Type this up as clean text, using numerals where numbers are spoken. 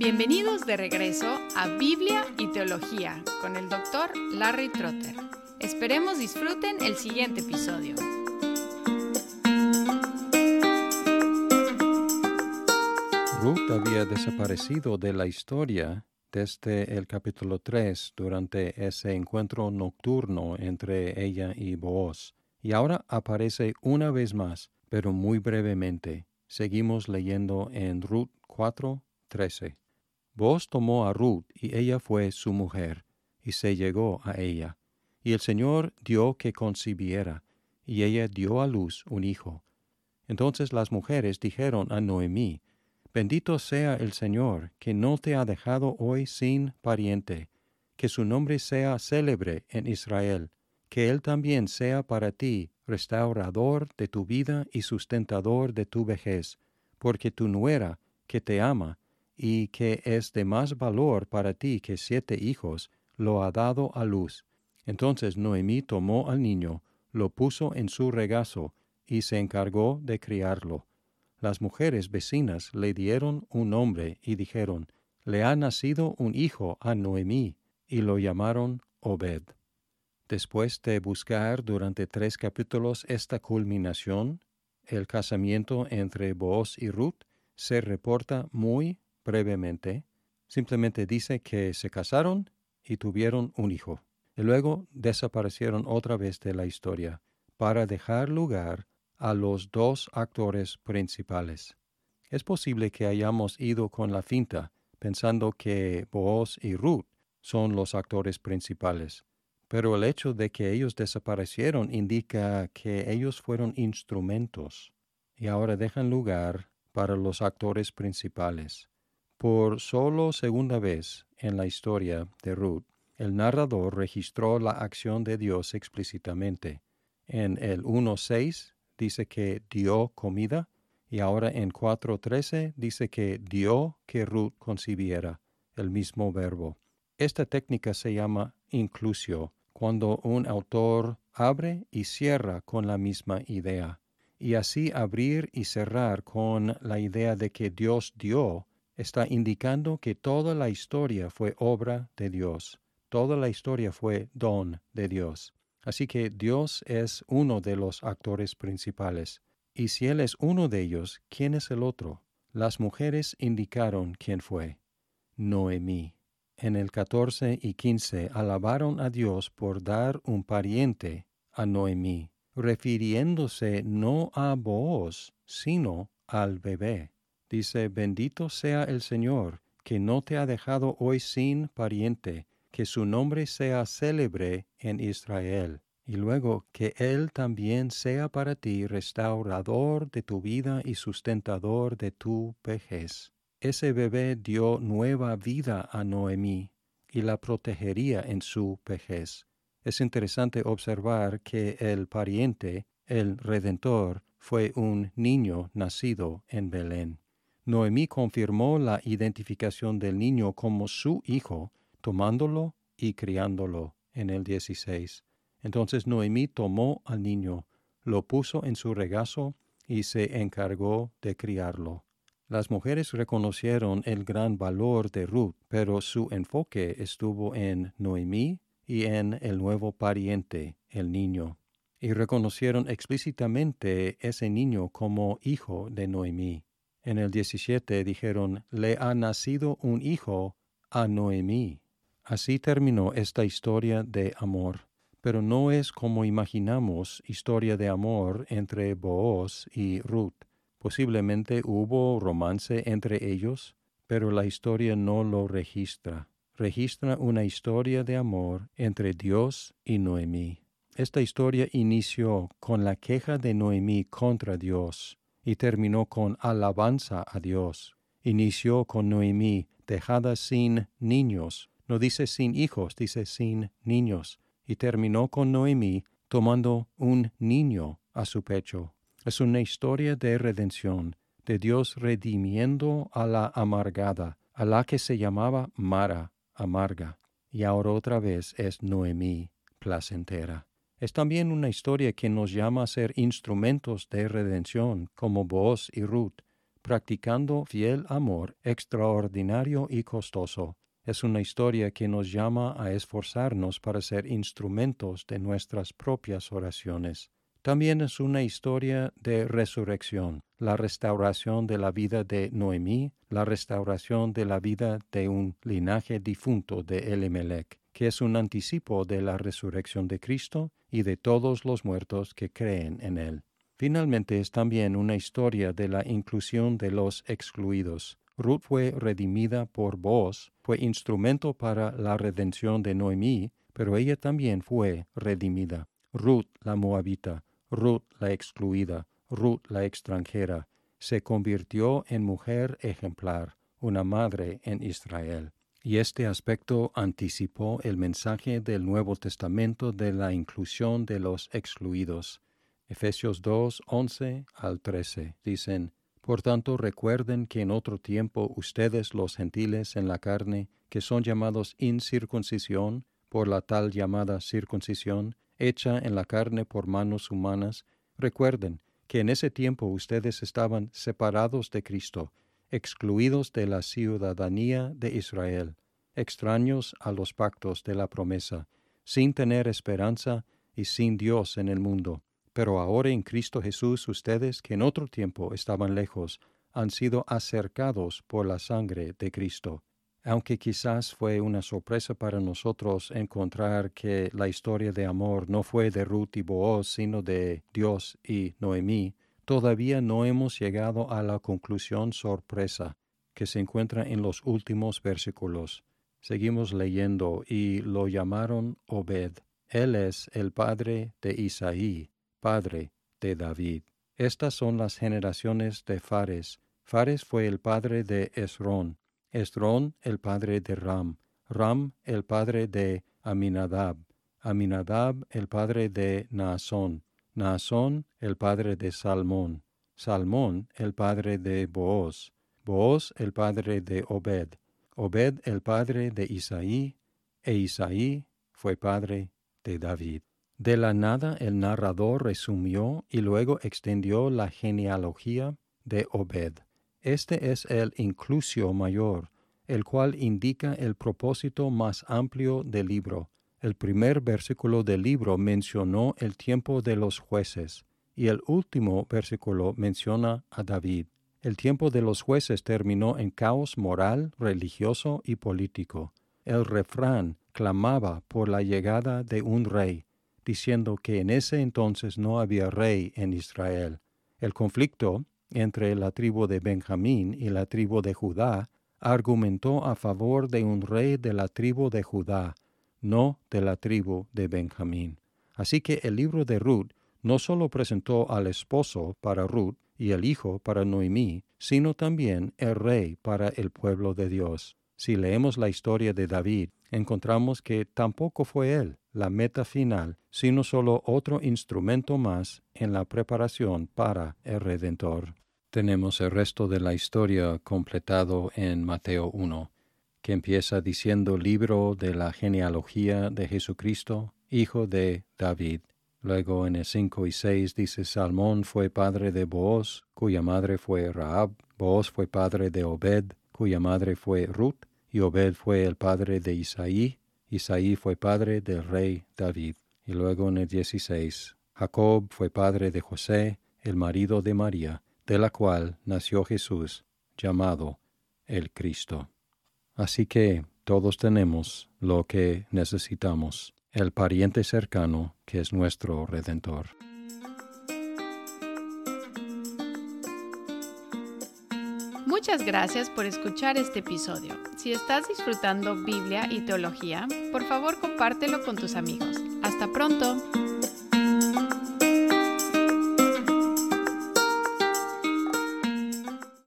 Bienvenidos de regreso a Biblia y Teología con el Dr. Larry Trotter. Esperemos disfruten el siguiente episodio. Ruth había desaparecido de la historia desde el capítulo 3 durante ese encuentro nocturno entre ella y Booz, y ahora aparece una vez más, pero muy brevemente. Seguimos leyendo en Ruth 4:13. Booz tomó a Ruth y ella fue su mujer, y se llegó a ella. Y el Señor dio que concibiera, y ella dio a luz un hijo. Entonces las mujeres dijeron a Noemí: Bendito sea el Señor, que no te ha dejado hoy sin pariente, que su nombre sea célebre en Israel, que él también sea para ti restaurador de tu vida y sustentador de tu vejez, porque tu nuera, que te ama, y que es de más valor para ti que 7 hijos, lo ha dado a luz. Entonces Noemí tomó al niño, lo puso en su regazo, y se encargó de criarlo. Las mujeres vecinas le dieron un nombre y dijeron: Le ha nacido un hijo a Noemí, y lo llamaron Obed. Después de buscar durante 3 capítulos esta culminación, el casamiento entre Booz y Ruth se reporta muy brevemente. Simplemente dice que se casaron y tuvieron un hijo, y luego desaparecieron otra vez de la historia, para dejar lugar a los 2 actores principales. Es posible que hayamos ido con la finta, pensando que Booz y Ruth son los actores principales, pero el hecho de que ellos desaparecieron indica que ellos fueron instrumentos y ahora dejan lugar para los actores principales. Por solo segunda vez en la historia de Ruth, el narrador registró la acción de Dios explícitamente. En el 1:6 dice que dio comida, y ahora en 4:13 dice que dio que Ruth concibiera, el mismo verbo. Esta técnica se llama inclusio, cuando un autor abre y cierra con la misma idea. Y así abrir y cerrar con la idea de que Dios dio está indicando que toda la historia fue obra de Dios. Toda la historia fue don de Dios. Así que Dios es uno de los actores principales. Y si Él es uno de ellos, ¿quién es el otro? Las mujeres indicaron quién fue: Noemí. En el 14 y 15 alabaron a Dios por dar un pariente a Noemí, refiriéndose no a Booz, sino al bebé. Dice: Bendito sea el Señor, que no te ha dejado hoy sin pariente, que su nombre sea célebre en Israel. Y luego que Él también sea para ti restaurador de tu vida y sustentador de tu vejez. Ese bebé dio nueva vida a Noemí y la protegería en su vejez. Es interesante observar que el pariente, el Redentor, fue un niño nacido en Belén. Noemí confirmó la identificación del niño como su hijo, tomándolo y criándolo en el 16. Entonces Noemí tomó al niño, lo puso en su regazo y se encargó de criarlo. Las mujeres reconocieron el gran valor de Ruth, pero su enfoque estuvo en Noemí y en el nuevo pariente, el niño, y reconocieron explícitamente ese niño como hijo de Noemí. En el 17 dijeron: Le ha nacido un hijo a Noemí. Así terminó esta historia de amor. Pero no es como imaginamos historia de amor entre Booz y Ruth. Posiblemente hubo romance entre ellos, pero la historia no lo registra. Registra una historia de amor entre Dios y Noemí. Esta historia inició con la queja de Noemí contra Dios y terminó con alabanza a Dios. Inició con Noemí dejada sin niños. No dice sin hijos, dice sin niños. Y terminó con Noemí tomando un niño a su pecho. Es una historia de redención, de Dios redimiendo a la amargada, a la que se llamaba Mara, amarga, y ahora otra vez es Noemí, placentera. Es también una historia que nos llama a ser instrumentos de redención, como Booz y Ruth, practicando fiel amor extraordinario y costoso. Es una historia que nos llama a esforzarnos para ser instrumentos de nuestras propias oraciones. También es una historia de resurrección, la restauración de la vida de Noemí, la restauración de la vida de un linaje difunto de Elimelech, que es un anticipo de la resurrección de Cristo y de todos los muertos que creen en Él. Finalmente es también una historia de la inclusión de los excluidos. Ruth fue redimida por Booz, fue instrumento para la redención de Noemí, pero ella también fue redimida. Ruth la moabita, Ruth la excluida, Ruth la extranjera, se convirtió en mujer ejemplar, una madre en Israel. Y este aspecto anticipó el mensaje del Nuevo Testamento de la inclusión de los excluidos. Efesios 2, 11 al 13 dicen: Por tanto, recuerden que en otro tiempo ustedes, los gentiles en la carne, que son llamados incircuncisión por la tal llamada circuncisión, hecha en la carne por manos humanas, recuerden que en ese tiempo ustedes estaban separados de Cristo, excluidos de la ciudadanía de Israel, extraños a los pactos de la promesa, sin tener esperanza y sin Dios en el mundo. Pero ahora en Cristo Jesús ustedes, que en otro tiempo estaban lejos, han sido acercados por la sangre de Cristo. Aunque quizás fue una sorpresa para nosotros encontrar que la historia de amor no fue de Ruth y Booz, sino de Dios y Noemí, todavía no hemos llegado a la conclusión sorpresa que se encuentra en los últimos versículos. Seguimos leyendo: y lo llamaron Obed. Él es el padre de Isaí, padre de David. Estas son las generaciones de Fares. Fares fue el padre de Esrón. Esrón el padre de Ram. Ram el padre de Aminadab. Aminadab el padre de Naasón. Naasón el padre de Salmón. Salmón el padre de Booz. Booz el padre de Obed. Obed el padre de Isaí. E Isaí fue padre de David. De la nada el narrador resumió y luego extendió la genealogía de Obed. Este es el inclusio mayor, el cual indica el propósito más amplio del libro. El primer versículo del libro mencionó el tiempo de los jueces, y el último versículo menciona a David. El tiempo de los jueces terminó en caos moral, religioso y político. El refrán clamaba por la llegada de un rey, diciendo que en ese entonces no había rey en Israel. El conflicto entre la tribu de Benjamín y la tribu de Judá argumentó a favor de un rey de la tribu de Judá, no de la tribu de Benjamín. Así que el libro de Ruth no solo presentó al esposo para Ruth y el hijo para Noemí, sino también el rey para el pueblo de Dios. Si leemos la historia de David, encontramos que tampoco fue él la meta final, sino solo otro instrumento más en la preparación para el Redentor. Tenemos el resto de la historia completado en Mateo 1, que empieza diciendo: libro de la genealogía de Jesucristo, hijo de David. Luego en el 5 y 6 dice: Salmón fue padre de Booz, cuya madre fue Rahab. Booz fue padre de Obed, cuya madre fue Ruth. Y Obed fue el padre de Isaí. Isaí fue padre del rey David. Y luego en el 16, Jacob fue padre de José, el marido de María, de la cual nació Jesús, llamado el Cristo. Así que todos tenemos lo que necesitamos, el pariente cercano que es nuestro Redentor. Muchas gracias por escuchar este episodio. Si estás disfrutando Biblia y teología, por favor compártelo con tus amigos. ¡Hasta pronto!